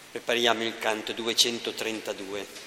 Prepariamo il canto 232.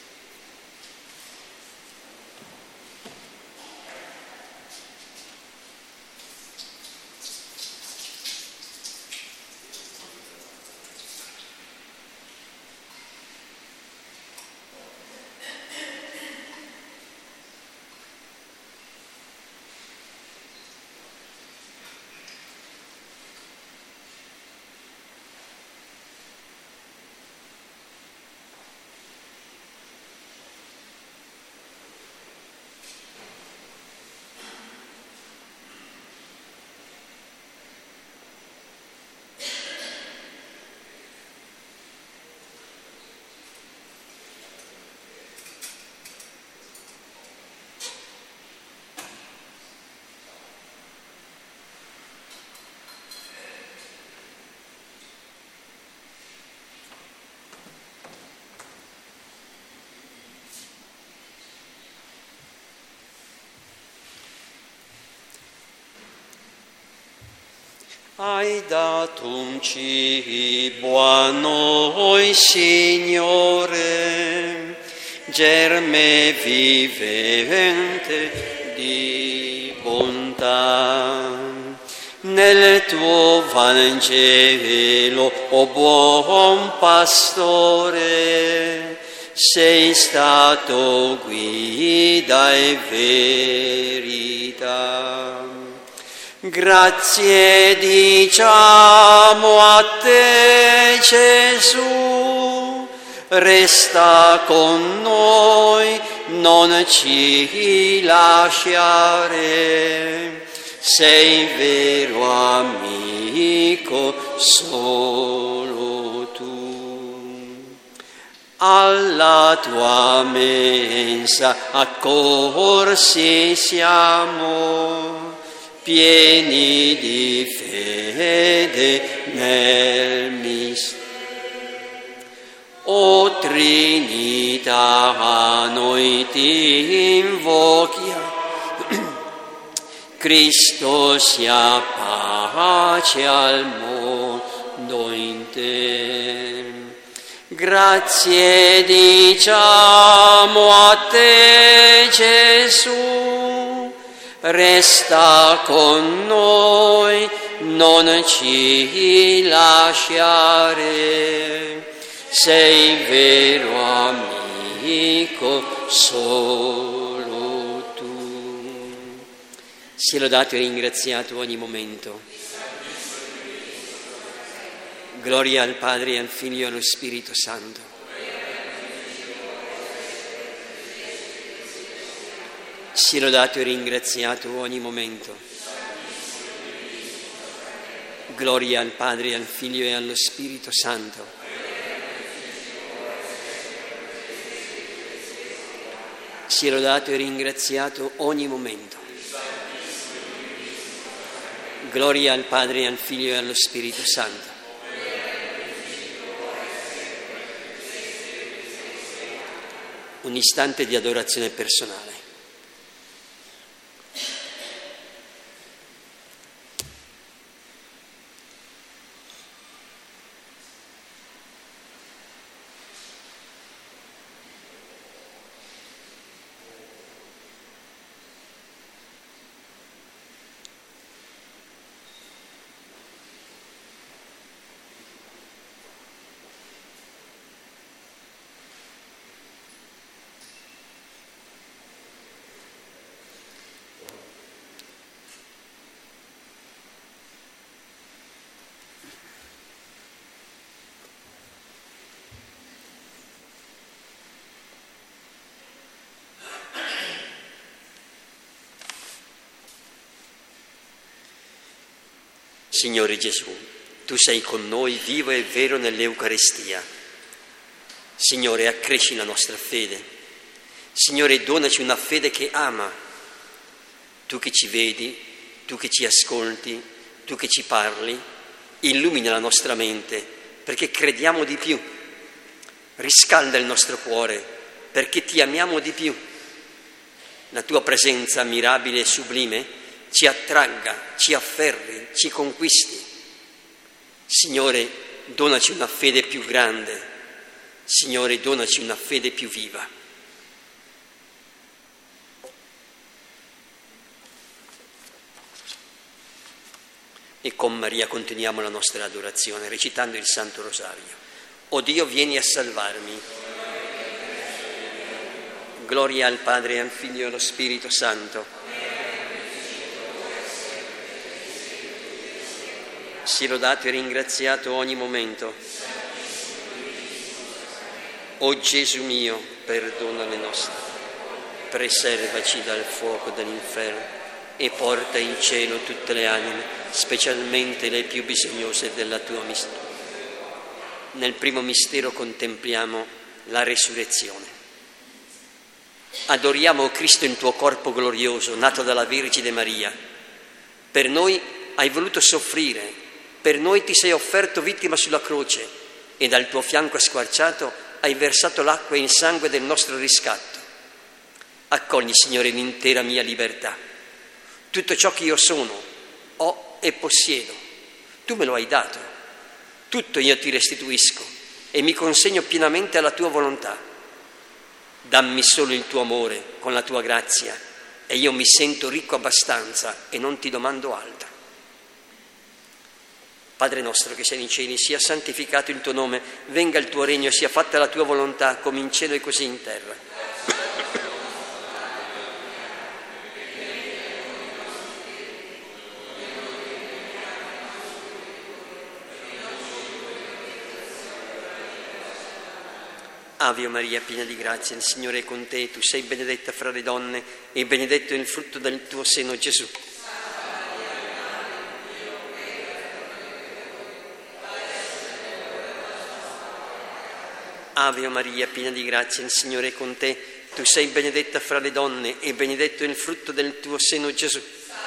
Hai dato un cibo a noi, Signore, germe vivente di bontà. Nel tuo Vangelo, o buon pastore, sei stato guida e verità. Grazie diciamo a te, Gesù, resta con noi, non ci lasciare, sei vero amico solo tu. Alla tua mensa accorsi siamo, pieni di fede nel mistero. O Trinità, noi ti invochiamo, Cristo sia pace al mondo intero. Grazie diciamo a te, Gesù, resta con noi, non ci lasciare, sei vero amico solo tu. Sia lodato e ringraziato ogni momento. Gloria al Padre, al Figlio e allo Spirito Santo. Sia lodato e ringraziato ogni momento. Gloria al Padre, al Figlio e allo Spirito Santo. Sia lodato e ringraziato ogni momento. Gloria al Padre, al Figlio e allo Spirito Santo. Un istante di adorazione personale. Signore Gesù, tu sei con noi vivo e vero nell'Eucaristia. Signore, accresci la nostra fede. Signore, donaci una fede che ama. Tu che ci vedi, tu che ci ascolti, tu che ci parli, illumina la nostra mente perché crediamo di più. Riscalda il nostro cuore perché ti amiamo di più. La tua presenza mirabile e sublime ci attragga, ci afferri, ci conquisti. Signore, donaci una fede più grande. Signore, donaci una fede più viva. E con Maria continuiamo la nostra adorazione recitando il Santo Rosario. O Dio, vieni a salvarmi. Gloria al Padre, al Figlio e allo Spirito Santo. Sia lodato e ringraziato ogni momento. O Gesù mio, perdona le nostre, preservaci dal fuoco dell'inferno e porta in cielo tutte le anime, specialmente le più bisognose della tua misericordia. Nel primo mistero contempliamo la resurrezione. Adoriamo Cristo in tuo corpo glorioso, nato dalla Vergine Maria. Per noi hai voluto soffrire, per noi ti sei offerto vittima sulla croce e dal tuo fianco squarciato hai versato l'acqua e il sangue del nostro riscatto. Accogli, Signore, l'intera mia libertà. Tutto ciò che io sono, ho e possiedo, tu me lo hai dato. Tutto io ti restituisco e mi consegno pienamente alla tua volontà. Dammi solo il tuo amore con la tua grazia e io mi sento ricco abbastanza e non ti domando altro. Padre nostro che sei nei cieli, sia santificato il tuo nome, venga il tuo regno e sia fatta la tua volontà come in cielo e così in terra. Ave Maria, piena di grazia, il Signore è con te, tu sei benedetta fra le donne e benedetto è il frutto del tuo seno, Gesù. Ave Maria, piena di grazia, il Signore è con te, tu sei benedetta fra le donne e benedetto è il frutto del tuo seno, Gesù.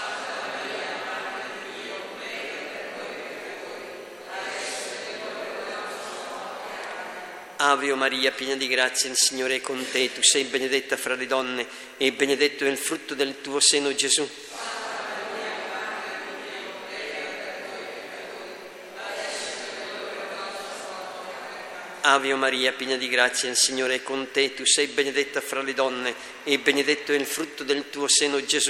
Ave Maria, piena di grazia, il Signore è con te, tu sei benedetta fra le donne e benedetto è il frutto del tuo seno, Gesù. Ave Maria, piena di grazia, il Signore è con te, tu sei benedetta fra le donne e benedetto è il frutto del tuo seno, Gesù.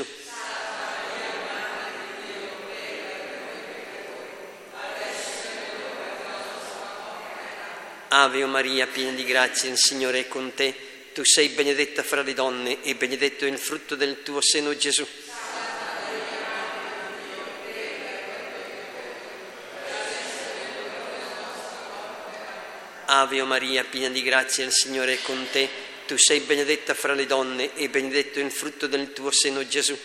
Ave Maria, piena di grazia, il Signore è con te, tu sei benedetta fra le donne e benedetto è il frutto del tuo seno, Gesù. Ave Maria, piena di grazia, il Signore è con te, tu sei benedetta fra le donne e benedetto è il frutto del tuo seno, Gesù.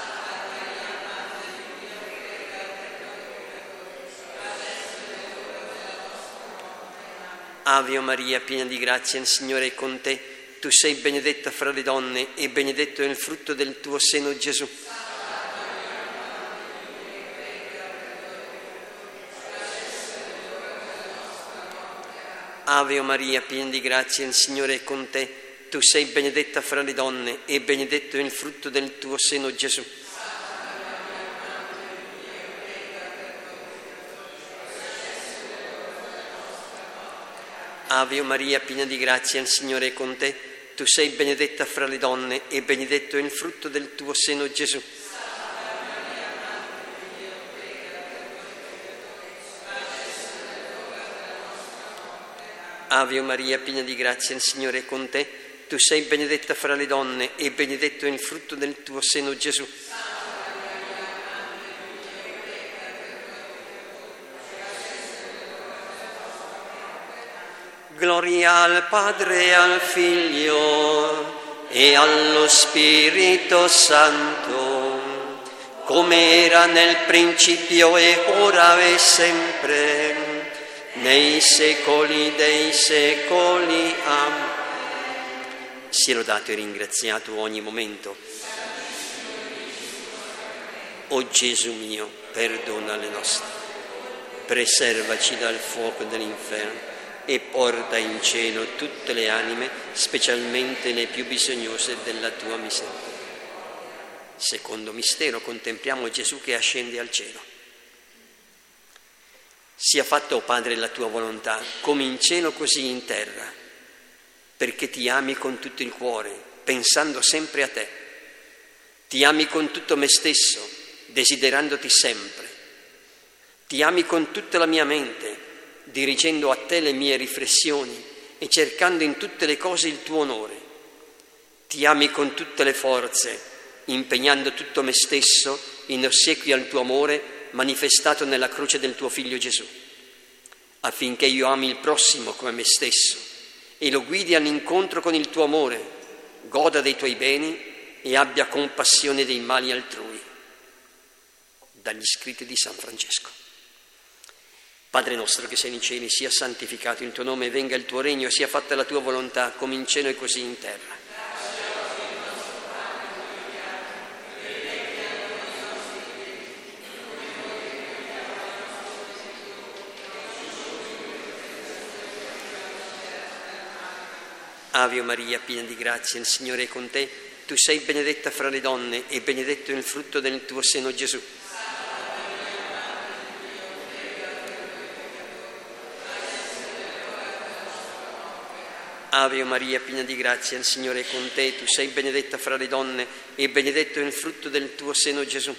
Ave Maria, piena di grazia, il Signore è con te, tu sei benedetta fra le donne e benedetto è il frutto del tuo seno, Gesù. Ave Maria, piena di grazia, il Signore è con te, tu sei benedetta fra le donne e benedetto è il frutto del tuo seno, Gesù. Ave Maria, piena di grazia, il Signore è con te, tu sei benedetta fra le donne e benedetto è il frutto del tuo seno, Gesù. Ave Maria, piena di grazia, il Signore è con te, tu sei benedetta fra le donne e benedetto è il frutto del tuo seno, Gesù. Gloria al Padre e al Figlio e allo Spirito Santo, come era nel principio e ora e sempre, nei secoli dei secoli. Amen. Sia lodato e ringraziato ogni momento. O Gesù mio, perdona le nostre, preservaci dal fuoco dell'inferno e porta in cielo tutte le anime, specialmente le più bisognose della tua misericordia. Secondo mistero contempliamo Gesù che ascende al cielo. Sia fatta, o Padre, la tua volontà, come in cielo così in terra, perché ti ami con tutto il cuore, pensando sempre a te. Ti ami con tutto me stesso, desiderandoti sempre. Ti ami con tutta la mia mente, dirigendo a te le mie riflessioni e cercando in tutte le cose il tuo onore. Ti ami con tutte le forze, impegnando tutto me stesso in ossequio al tuo amore manifestato nella croce del tuo Figlio Gesù, affinché io ami il prossimo come me stesso e lo guidi all'incontro con il tuo amore, goda dei tuoi beni e abbia compassione dei mali altrui. Dagli scritti di San Francesco. Padre nostro che sei nei cieli, sia santificato il tuo nome, venga il tuo regno, sia fatta la tua volontà, come in cielo e così in terra. Ave Maria, piena di grazia, il Signore è con te. Tu sei benedetta fra le donne e benedetto è il frutto del tuo seno, Gesù. Ave Maria, piena di grazia, il Signore è con te. Tu sei benedetta fra le donne e benedetto è il frutto del tuo seno, Gesù.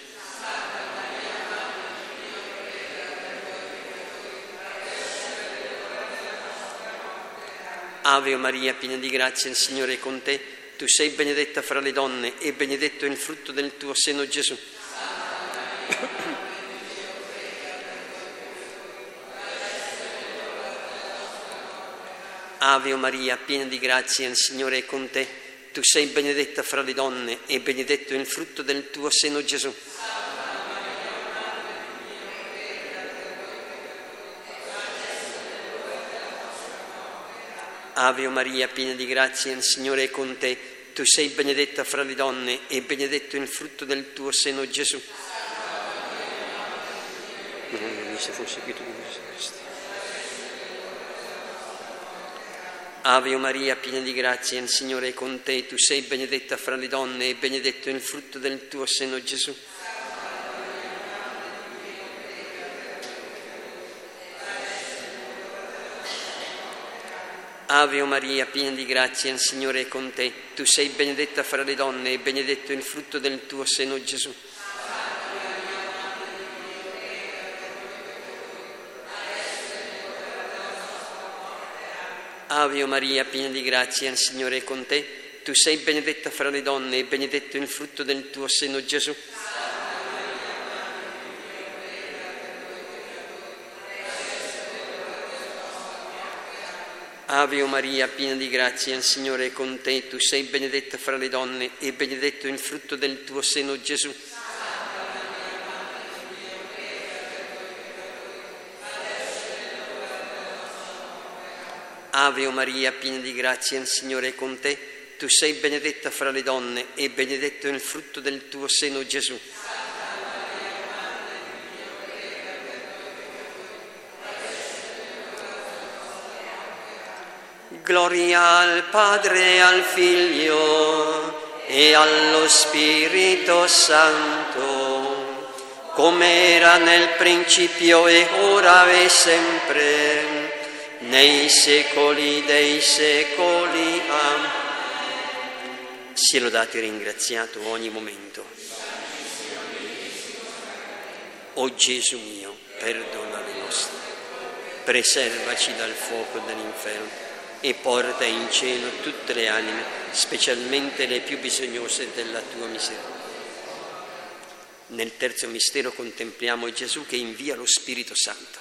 Ave Maria, piena di grazia, il Signore è con te. Tu sei benedetta fra le donne e benedetto è il frutto del tuo seno, Gesù. Ave Maria, piena di grazia, il Signore è con te. Tu sei benedetta fra le donne e benedetto è il frutto del tuo seno, Gesù. Ave Maria, piena di grazia, il Signore è con te. Tu sei benedetta fra le donne e benedetto è il frutto del tuo seno, Gesù. Se fosse qui tu Ave Maria, piena di grazia, il Signore è con te. Tu sei benedetta fra le donne e benedetto è il frutto del tuo seno, Gesù. Ave Maria, piena di grazia, il Signore è con te. Tu sei benedetta fra le donne e benedetto è il frutto del tuo seno, Gesù. Ave Maria, piena di grazia, il Signore è con te. Tu sei benedetta fra le donne e benedetto è il frutto del tuo seno, Gesù. Ave Maria, piena di grazia, il Signore è con te. Tu sei benedetta fra le donne e benedetto è il frutto del tuo seno, Gesù. Ave Maria, piena di grazia, il Signore è con te. Tu sei benedetta fra le donne e benedetto è il frutto del tuo seno, Gesù. Gloria al Padre, al Figlio e allo Spirito Santo, come era nel principio e ora e sempre, nei secoli dei secoli. Amen. Sia lodato e ringraziato ogni momento. O Gesù mio, perdona le nostre, preservaci dal fuoco dell'inferno e porta in cielo tutte le anime, specialmente le più bisognose della tua misericordia. Nel terzo mistero contempliamo Gesù che invia lo Spirito Santo.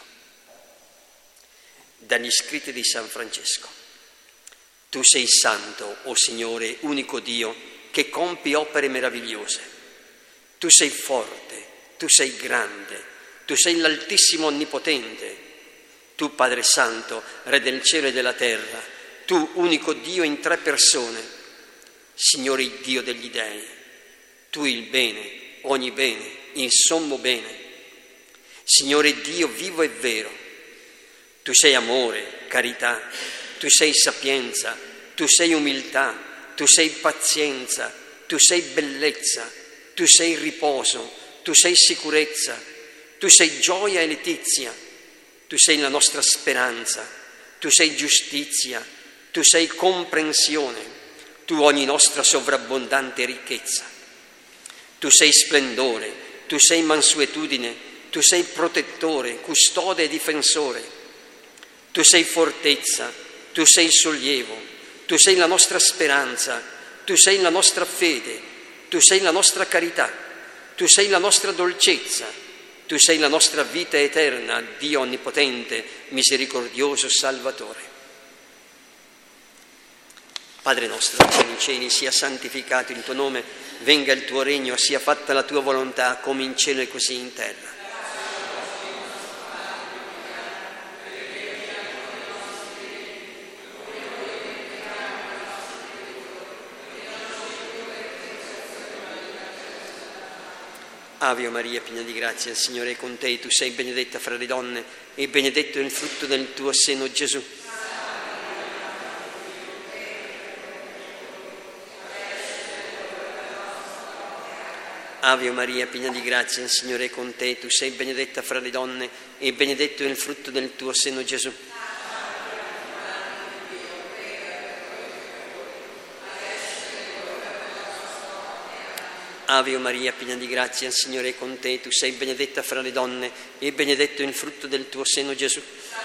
Dagli scritti di San Francesco. Tu sei santo, o Signore, unico Dio, che compi opere meravigliose. Tu sei forte, tu sei grande, tu sei l'Altissimo Onnipotente. Tu, Padre Santo, Re del cielo e della terra, tu, unico Dio in tre persone, Signore Dio degli dei, tu il bene, ogni bene, il sommo bene, Signore Dio vivo e vero, tu sei amore, carità, tu sei sapienza, tu sei umiltà, tu sei pazienza, tu sei bellezza, tu sei riposo, tu sei sicurezza, tu sei gioia e letizia, tu sei la nostra speranza, tu sei giustizia, tu sei comprensione, tu ogni nostra sovrabbondante ricchezza. Tu sei splendore, tu sei mansuetudine, tu sei protettore, custode e difensore. Tu sei fortezza, tu sei sollievo, tu sei la nostra speranza, tu sei la nostra fede, tu sei la nostra carità, tu sei la nostra dolcezza, tu sei la nostra vita eterna, Dio onnipotente, misericordioso, Salvatore. Padre nostro, che sei nei cieli, sia santificato il tuo nome, venga il tuo regno, sia fatta la tua volontà, come in cielo e così in terra. Ave Maria, piena di grazia, il Signore è con te, tu sei benedetta fra le donne e benedetto è il frutto del tuo seno, Gesù. Ave Maria, piena di grazia, il Signore è con te, tu sei benedetta fra le donne e benedetto è il frutto del tuo seno, Gesù. Ave Maria, piena di grazia, il Signore è con te, tu sei benedetta fra le donne e benedetto è il frutto del tuo seno, Gesù.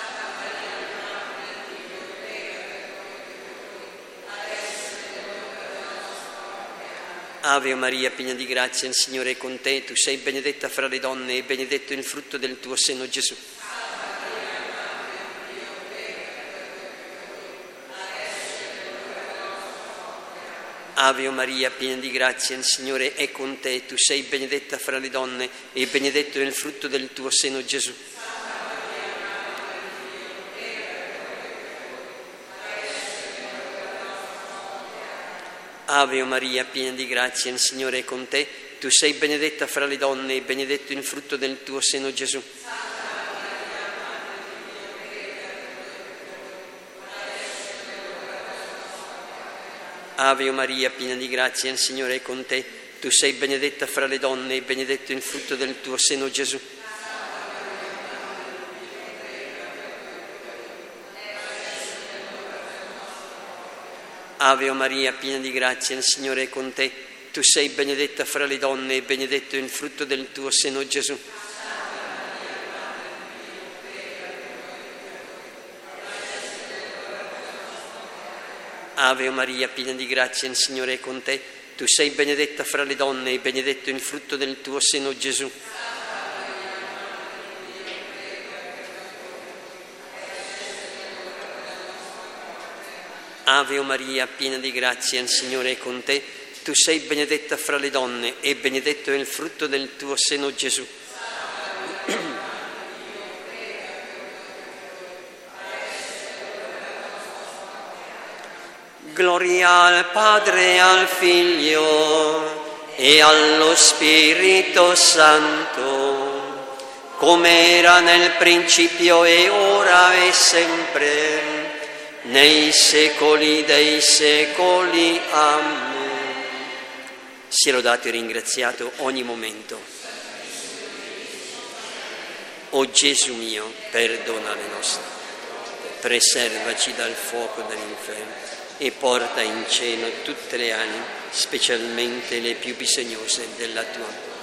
Ave Maria, piena di grazia, il Signore è con te, tu sei benedetta fra le donne e benedetto è il frutto del tuo seno, Gesù. Ave Maria, piena di grazia, il Signore è con te, tu sei benedetta fra le donne e benedetto è il frutto del tuo seno, Gesù. Ave Maria, piena di grazia, il Signore è con te, tu sei benedetta fra le donne e benedetto il frutto del tuo seno, Gesù. Ave Maria, piena di grazia, il Signore è con te, tu sei benedetta fra le donne e benedetto il frutto del tuo seno, Gesù. Ave Maria, piena di grazia, il Signore è con te, tu sei benedetta fra le donne e benedetto il frutto del tuo seno, Gesù. Ave Maria, piena di grazia, il Signore è con te, tu sei benedetta fra le donne e benedetto il frutto del tuo seno, Gesù. Ave Maria, piena di grazia, il Signore è con te, tu sei benedetta fra le donne e benedetto è il frutto del tuo seno, Gesù. Gloria al Padre, al Figlio e allo Spirito Santo, come era nel principio e ora e sempre, nei secoli dei secoli. Amen. Sia lodato e ringraziato ogni momento. O Gesù mio, perdona le nostre, preservaci dal fuoco dell'inferno e porta in cielo tutte le anime, specialmente le più bisognose della tua.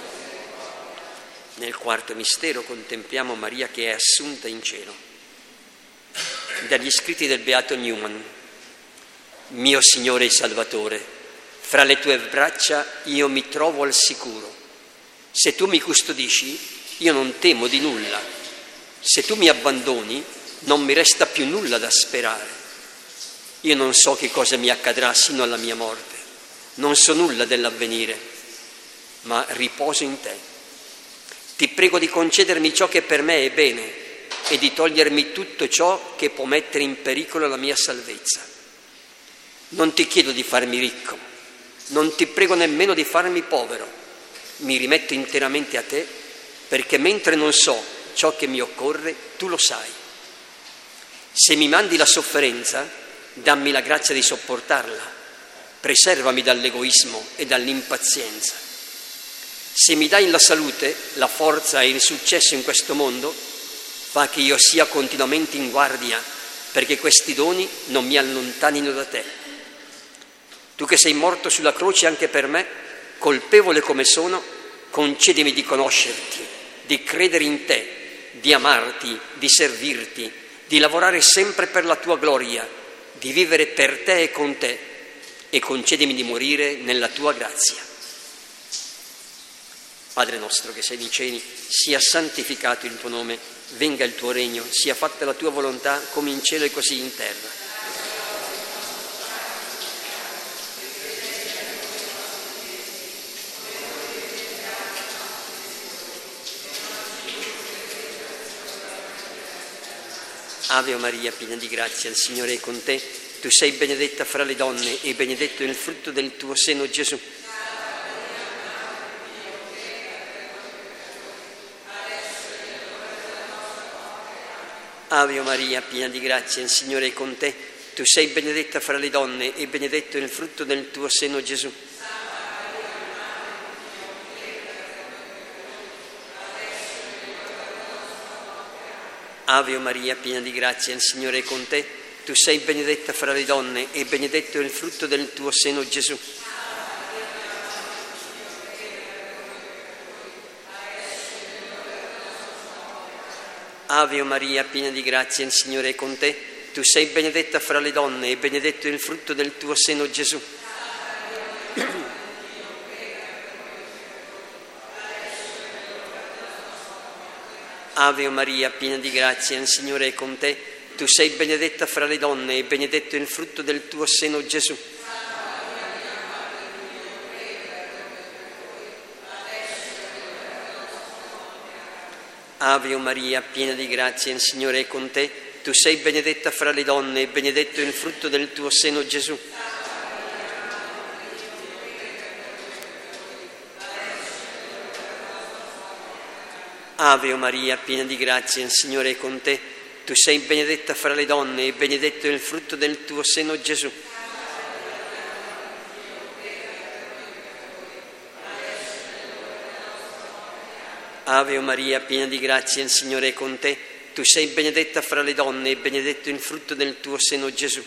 Nel quarto mistero contempliamo Maria che è assunta in cielo. Dagli scritti del Beato Newman: mio Signore e Salvatore, fra le tue braccia io mi trovo al sicuro. Se tu mi custodisci, io non temo di nulla. Se tu mi abbandoni, non mi resta più nulla da sperare. Io non so che cosa mi accadrà sino alla mia morte, non so nulla dell'avvenire, ma riposo in te. Ti prego di concedermi ciò che per me è bene e di togliermi tutto ciò che può mettere in pericolo la mia salvezza. Non ti chiedo di farmi ricco, non ti prego nemmeno di farmi povero. Mi rimetto interamente a te, perché mentre non so ciò che mi occorre, tu lo sai. Se mi mandi la sofferenza, dammi la grazia di sopportarla, preservami dall'egoismo e dall'impazienza. Se mi dai la salute, la forza e il successo in questo mondo, Fa che io sia continuamente in guardia perché questi doni non mi allontanino da te. Tu che sei morto sulla croce anche per me, colpevole come sono, concedimi di conoscerti, di credere in te, di amarti, di servirti, di lavorare sempre per la tua gloria, di vivere per te e con te, e concedimi di morire nella tua grazia. Padre nostro che sei nei cieli, sia santificato il tuo nome, venga il tuo regno, sia fatta la tua volontà come in cielo e così in terra. Ave Maria, piena di grazia, il Signore è con te. Tu sei benedetta fra le donne e benedetto è il frutto del tuo seno, Gesù. Ave Maria, piena di grazia, il Signore è con te. Tu sei benedetta fra le donne e benedetto è il frutto del tuo seno, Gesù. Ave Maria, piena di grazia, il Signore è con te. Tu sei benedetta fra le donne e benedetto è il frutto del tuo seno, Gesù. Ave Maria, piena di grazia, il Signore è con te. Tu sei benedetta fra le donne e benedetto è il frutto del tuo seno, Gesù. Ave Maria, piena di grazia, il Signore è con te. Tu sei benedetta fra le donne e benedetto è il frutto del tuo seno, Gesù. Ave Maria, piena di grazia, il Signore è con te. Tu sei benedetta fra le donne e benedetto è il frutto del tuo seno, Gesù. Ave Maria, piena di grazia, il Signore è con te. Tu sei benedetta fra le donne e benedetto è il frutto del tuo seno, Gesù. Ave Maria, piena di grazia, il Signore è con te. Tu sei benedetta fra le donne e benedetto è il frutto del tuo seno, Gesù.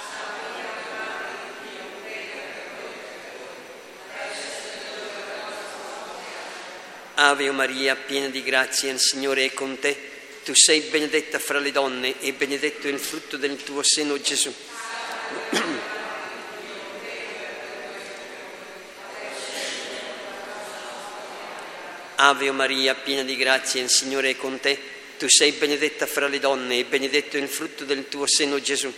Ave Maria, piena di grazia, il Signore è con te. Tu sei benedetta fra le donne e benedetto è il frutto del tuo seno, Gesù. Ave Maria, piena di grazia, il Signore è con te. Tu sei benedetta fra le donne e benedetto è il frutto del tuo seno, Gesù.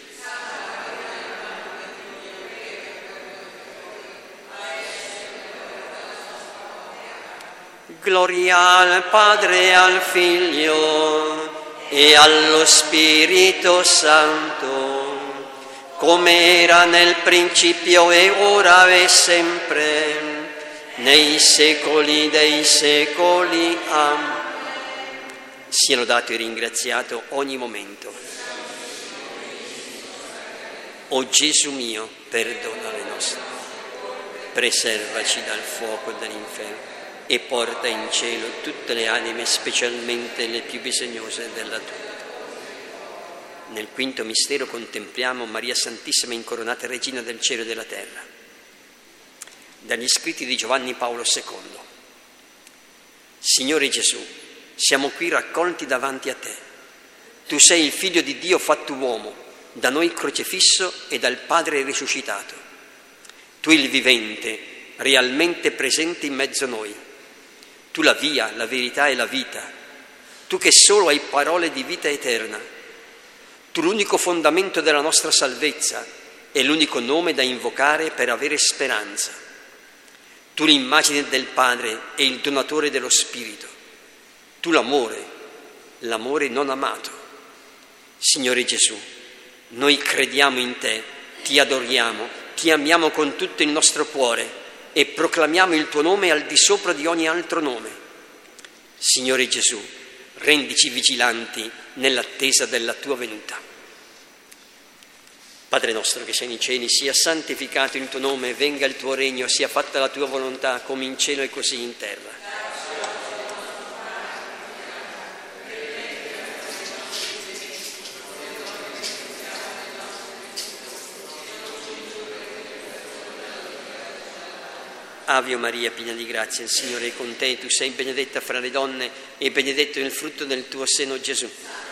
Gloria al Padre, al Figlio e allo Spirito Santo, come era nel principio e ora e sempre, nei secoli dei secoli. Amen. Sia lodato e ringraziato ogni momento. O Gesù mio, perdona le nostre, preservaci dal fuoco dell'inferno e porta in cielo tutte le anime, specialmente le più bisognose della tua. Nel quinto mistero contempliamo Maria Santissima incoronata Regina del cielo e della terra. Dagli scritti di Giovanni Paolo II. Signore Gesù, siamo qui raccolti davanti a te. Tu sei il Figlio di Dio fatto uomo, da noi crocifisso e dal Padre risuscitato. Tu il vivente, realmente presente in mezzo a noi. Tu la via, la verità e la vita. Tu che solo hai parole di vita eterna. Tu l'unico fondamento della nostra salvezza e l'unico nome da invocare per avere speranza. Tu l'immagine del Padre e il donatore dello Spirito. Tu l'amore non amato. Signore Gesù, noi crediamo in te, ti adoriamo, ti amiamo con tutto il nostro cuore e proclamiamo il tuo nome al di sopra di ogni altro nome. Signore Gesù, rendici vigilanti nell'attesa della tua venuta. Padre nostro che sei nei cieli, sia santificato il tuo nome, venga il tuo regno, sia fatta la tua volontà come in cielo e così in terra. Ave Maria, piena di grazia, il Signore è con te. Tu sei benedetta fra le donne e benedetto è il frutto del tuo seno, Gesù.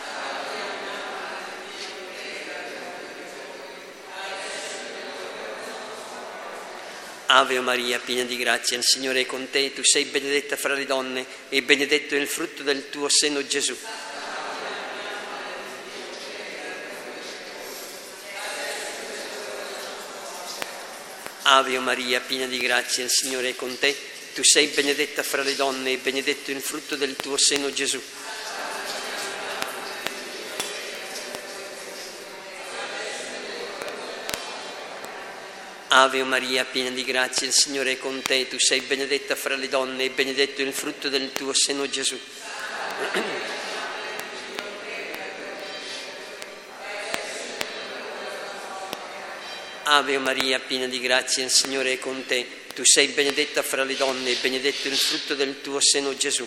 Ave Maria, piena di grazia, il Signore è con te. Tu sei benedetta fra le donne e benedetto è il frutto del tuo seno, Gesù. Ave Maria, piena di grazia, il Signore è con te. Tu sei benedetta fra le donne e benedetto è il frutto del tuo seno, Gesù. Ave Maria, piena di grazia, il Signore è con te. Tu sei benedetta fra le donne e benedetto è il frutto del tuo seno, Gesù. Ave Maria, piena di grazia, il Signore è con te. Tu sei benedetta fra le donne e benedetto è il frutto del tuo seno, Gesù.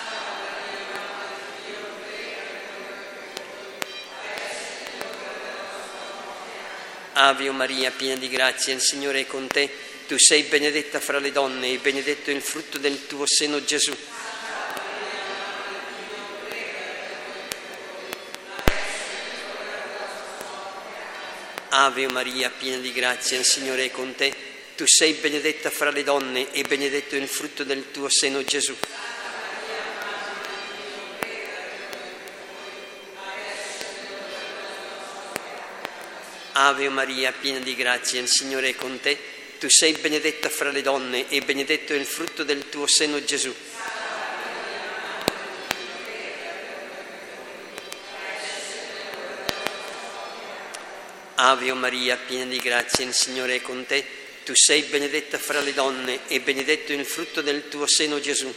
Ave Maria, piena di grazia, il Signore è con te. Tu sei benedetta fra le donne e benedetto è il frutto del tuo seno, Gesù. Ave Maria, piena di grazia, il Signore è con te. Tu sei benedetta fra le donne e benedetto è il frutto del tuo seno, Gesù. Ave Maria, piena di grazia, il Signore è con te. Tu sei benedetta fra le donne e benedetto è il frutto del tuo seno, Gesù. Ave Maria, piena di grazia, il Signore è con te. Tu sei benedetta fra le donne e benedetto è il frutto del tuo seno, Gesù.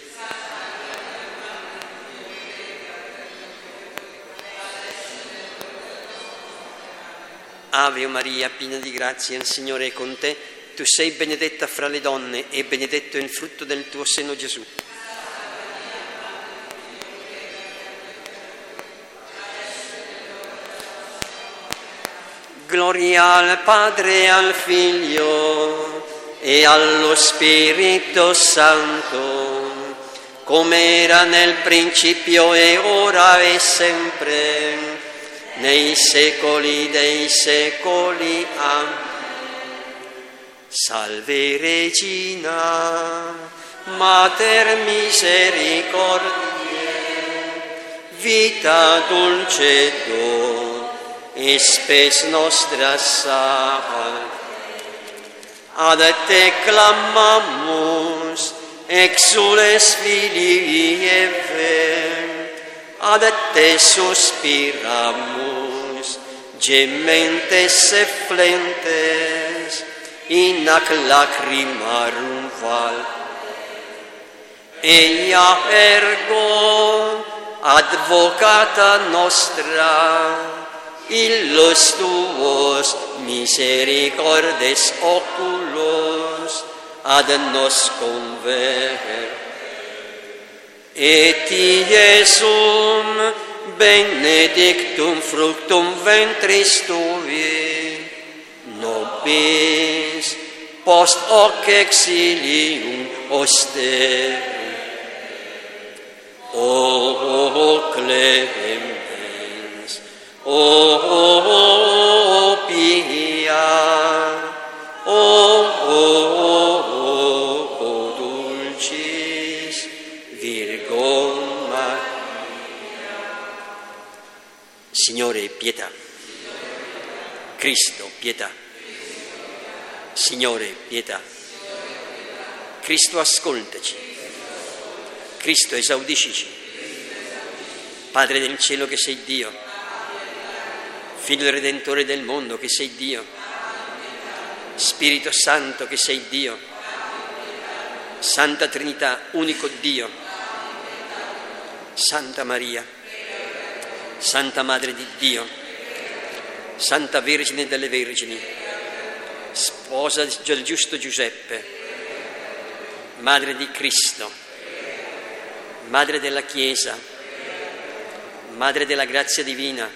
Ave Maria, piena di grazia, il Signore è con te. Tu sei benedetta fra le donne e benedetto è il frutto del tuo seno, Gesù. Gloria al Padre e al Figlio e allo Spirito Santo, come era nel principio e ora e sempre, nei secoli dei secoli. Amen. Salve Regina, Mater misericordiae, vita dulcedo, et spes nostra salve. Ad te clamamus, exules Filii Eve, ad te suspiramus, gementes efflentes, in ac lacrimarum val. Ea ergo advocata nostra, illus tuos misericordes oculos ad nos conver. Et Iesum benedictum fructum ventris tui, nobis post hoc exilium osteri. O clemens, o pia, o dulcis Virgo Maria. Signore, pietà. Cristo, pietà. Signore, pietà. Cristo, ascoltaci. Cristo, esaudiscici. Padre del cielo che sei Dio, Figlio Redentore del mondo che sei Dio, Spirito Santo che sei Dio, Santa Trinità, unico Dio, Santa Maria, Santa Madre di Dio, Santa Vergine delle Vergini, Sposa del giusto Giuseppe, Madre di Cristo, Madre della Chiesa, Madre della grazia divina,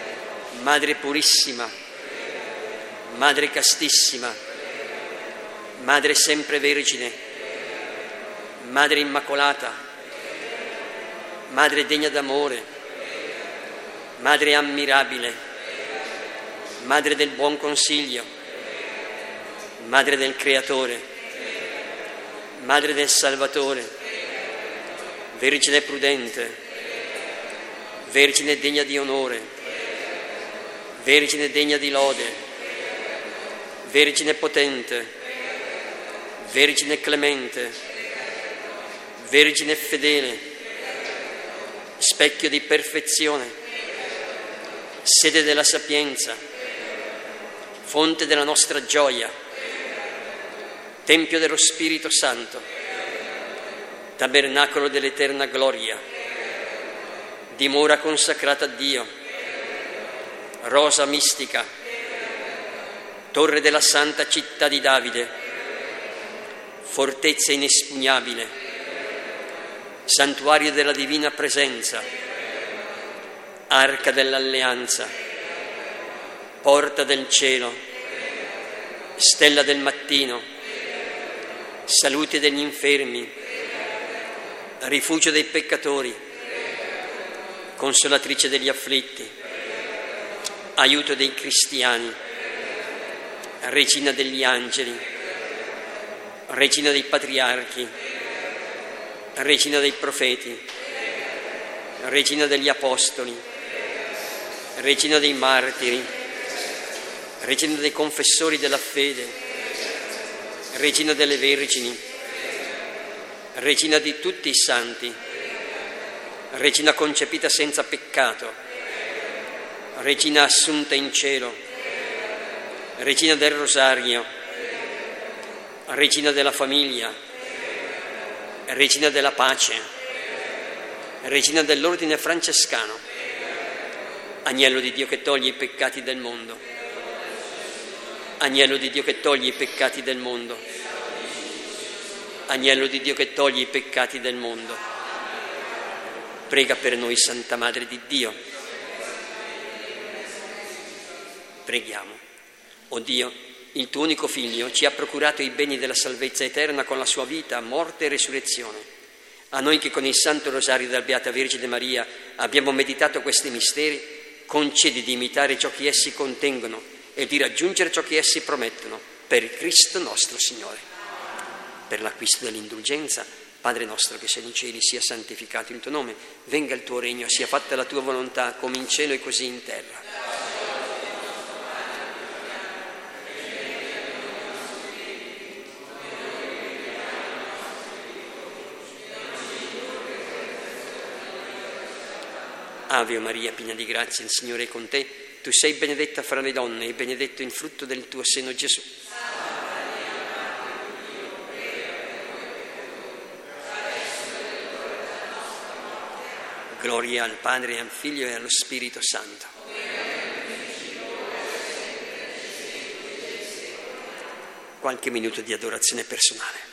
Madre purissima, Madre castissima, Madre sempre Vergine, Madre Immacolata, Madre degna d'amore, Madre ammirabile, Madre del buon consiglio, Madre del Creatore, Madre del Salvatore, Vergine prudente, Vergine degna di onore, Vergine degna di lode, Vergine potente, Vergine clemente, Vergine fedele, specchio di perfezione, sede della sapienza, fonte della nostra gioia, tempio dello Spirito Santo, tabernacolo dell'eterna gloria, dimora consacrata a Dio, rosa mistica, torre della santa città di Davide, fortezza inespugnabile, santuario della divina presenza, arca dell'alleanza, porta del cielo, stella del mattino, salute degli infermi, rifugio dei peccatori, consolatrice degli afflitti, aiuto dei cristiani, regina degli angeli, regina dei patriarchi, regina dei profeti, regina degli apostoli, regina dei martiri, regina dei confessori della fede, regina delle vergini, regina di tutti i santi, regina concepita senza peccato, regina assunta in cielo, regina del rosario, regina della famiglia, regina della pace, regina dell'ordine francescano, agnello di Dio che toglie i peccati del mondo, agnello di Dio che toglie i peccati del mondo, agnello di Dio che toglie i peccati del mondo, prega per noi, Santa Madre di Dio. Preghiamo. O Dio, il tuo unico Figlio ci ha procurato i beni della salvezza eterna con la sua vita, morte e risurrezione. A noi che con il Santo Rosario della Beata Vergine Maria abbiamo meditato questi misteri, concedi di imitare ciò che essi contengono e di raggiungere ciò che essi promettono, per Cristo nostro Signore. Per l'acquisto dell'indulgenza, Padre nostro che sei nei cieli, sia santificato il tuo nome, venga il tuo regno, sia fatta la tua volontà, come in cielo e così in terra. Ave Maria, piena di grazia, il Signore è con te. Tu sei benedetta fra le donne e benedetto il frutto del tuo seno, Gesù. Gloria al Padre, al Figlio e allo Spirito Santo. Qualche minuto di adorazione personale.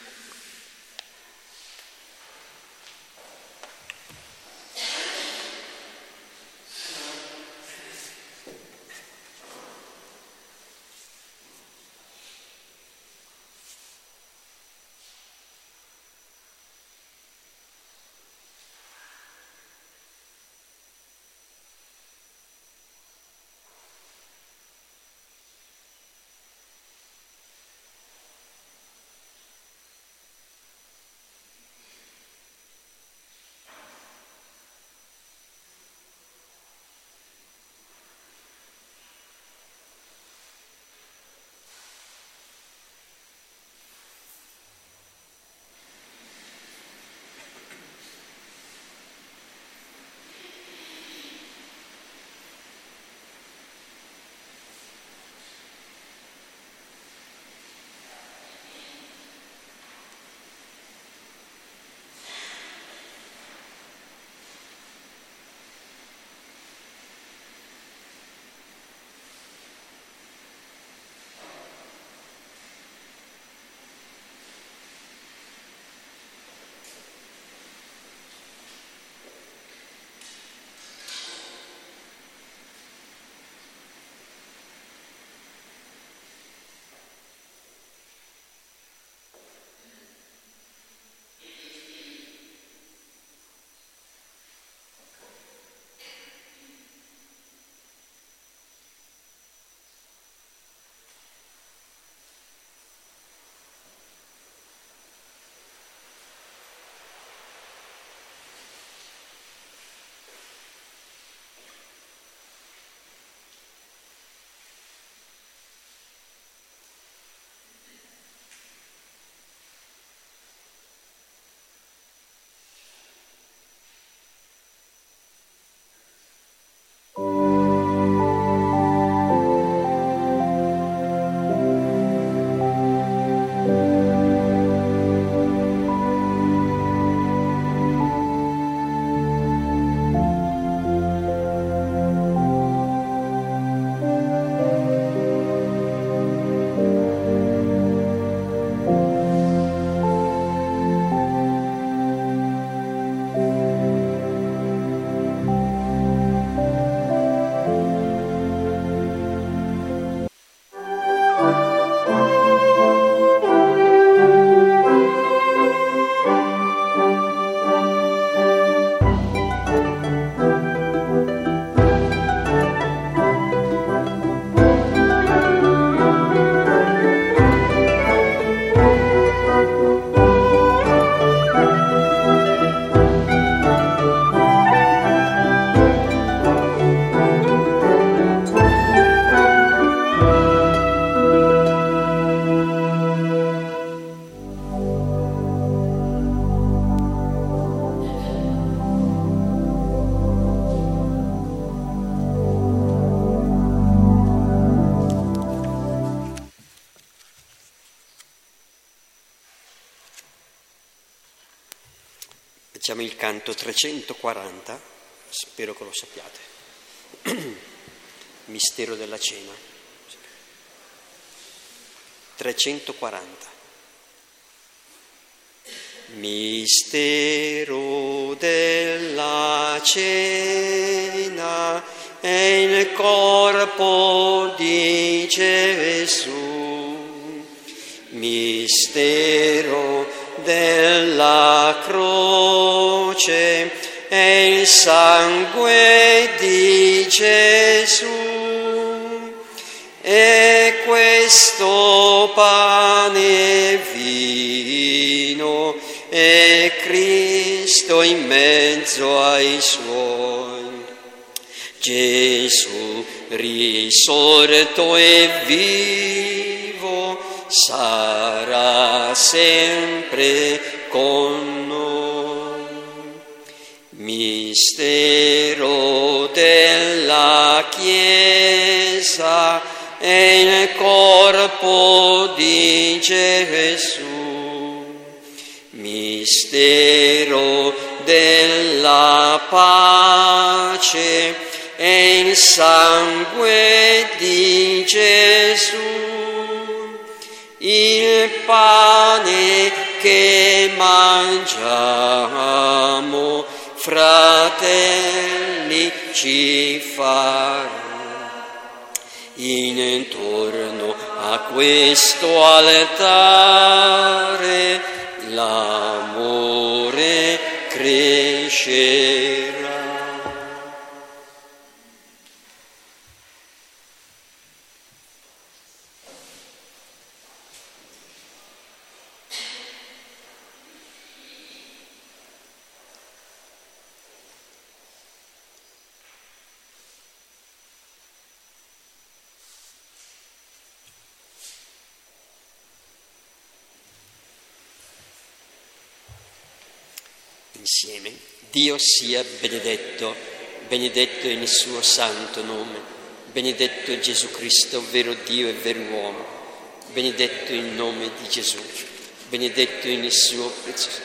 Facciamo il canto 340, spero che lo sappiate. Mistero della cena. 340. Mistero della cena è il corpo di Gesù. Mistero della croce è il sangue di Gesù. E questo pane e vino è Cristo in mezzo ai suoi. Gesù risorto e vivo sarà sempre con noi. Mistero della Chiesa è il corpo di Gesù. Mistero della pace è il sangue di Gesù. Il pane che mangiamo, fratelli, ci farà. Intorno a questo altare l'amore crescerà. Insieme. Dio sia benedetto, benedetto il suo santo nome, benedetto Gesù Cristo, vero Dio e vero uomo, benedetto il nome di Gesù, benedetto il suo prezioso,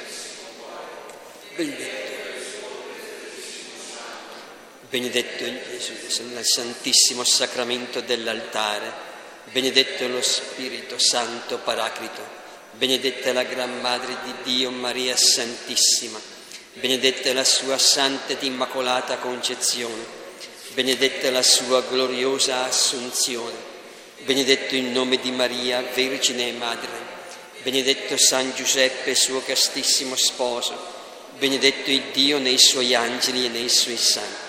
benedetto il Gesù nel santissimo sacramento dell'altare, benedetto lo Spirito Santo Paraclito, benedetta la Gran Madre di Dio Maria Santissima, benedetta la sua santa ed immacolata concezione, benedetta la sua gloriosa assunzione, benedetto il nome di Maria, Vergine e Madre, benedetto San Giuseppe, suo castissimo sposo, benedetto il Dio nei suoi angeli e nei suoi santi.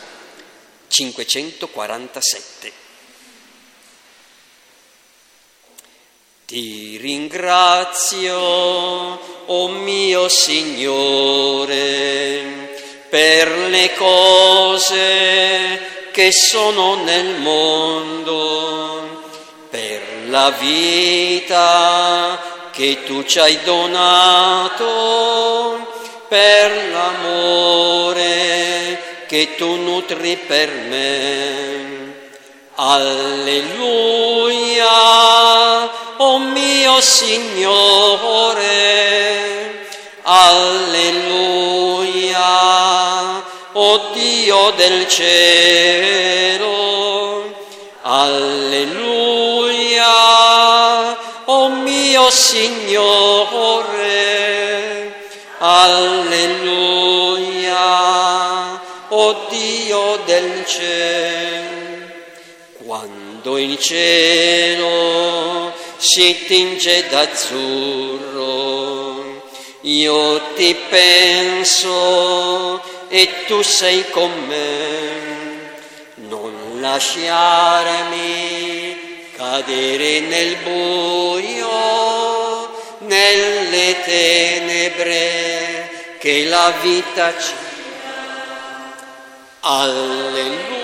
547. Ti ringrazio, o mio Signore, per le cose che sono nel mondo, per la vita che tu ci hai donato, per l'amore che tu nutri per me. Alleluia, o mio Signore, alleluia, o Dio del cielo, alleluia, o mio Signore, alleluia, o Dio del cielo. Quando il cielo si tinge d'azzurro, io ti penso e tu sei con me. Non lasciarmi cadere nel buio, nelle tenebre che la vita ci dà. Alleluia.